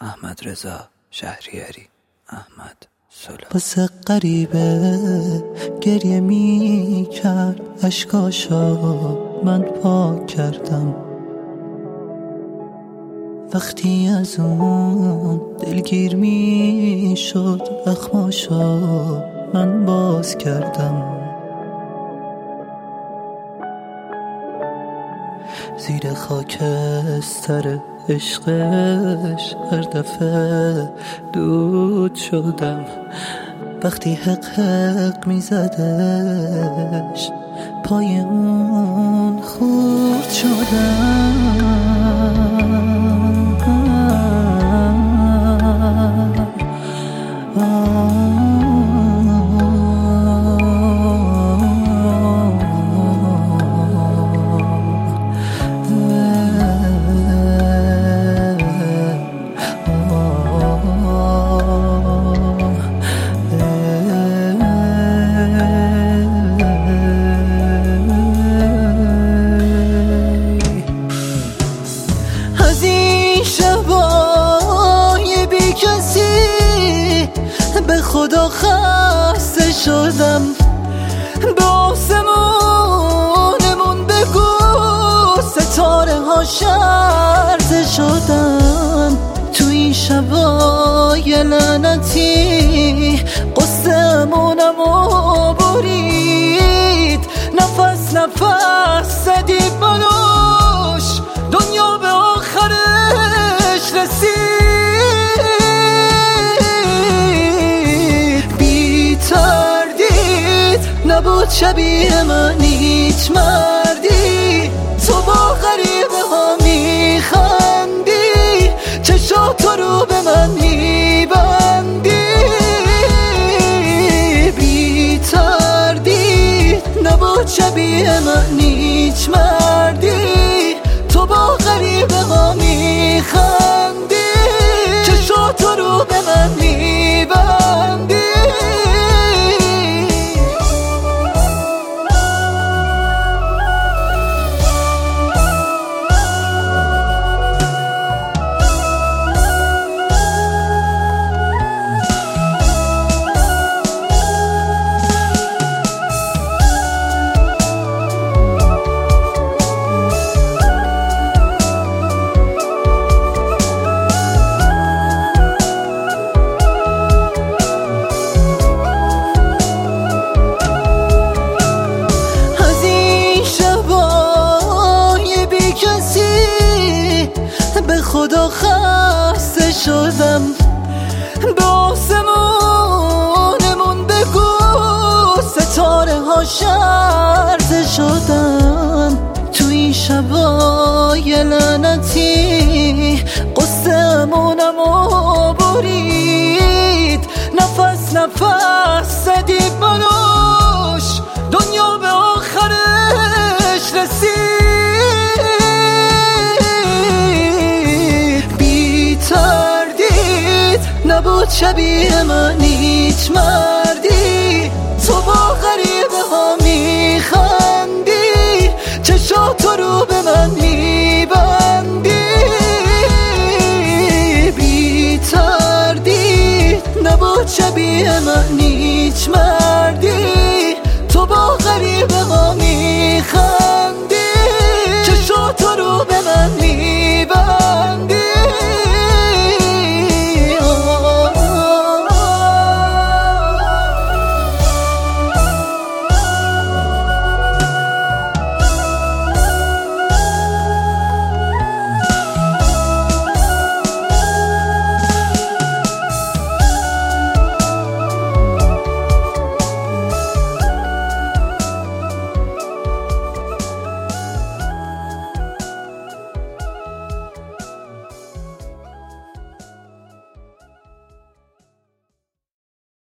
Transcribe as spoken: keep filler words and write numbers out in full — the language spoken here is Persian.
احمد رضا شهریاری. احمد سلام. واسه غریبه گریه می کرد اشکاشا من پاک کردم. وقتی از اون دلگیر می شد اخماشا من باز کردم. زیر خاکستر عشقش هر دفعه دود شدم. وقتی حق حق می زدش پای اون خورد شدم. به خدا خسته شدم. به آسمونمون بگو ستاره ها شرط شدن. تو این شبای لعنتی قصه‌مونمو برید. نفس نفس زدی بلوش دنیا به آخرش رسید. نبود شبیه من هیچ مردی. تو با غریبه ها میخندی، چشاتو رو به من میبندی. بی تردید نبود شبیه من هیچ مردی. تو با غریبه ها میخندی، چشاتو رو به من میبندی. به خدا خسته شدم. به آسمونمون بگو ستاره ها شرط شدن. تو این شبای لعنتی قصه‌مونمو برید. نفس نفس زدی بلوش دنیا به آخرش رسید. نبود شبیه من هیچ مردی. تو با غریبه ها میخندی، چشاتو رو به من میبندی. بی تردید نبود شبیه من هیچ مردی. تو با غریبه ها میخندی، چشاتو رو به من میبندی.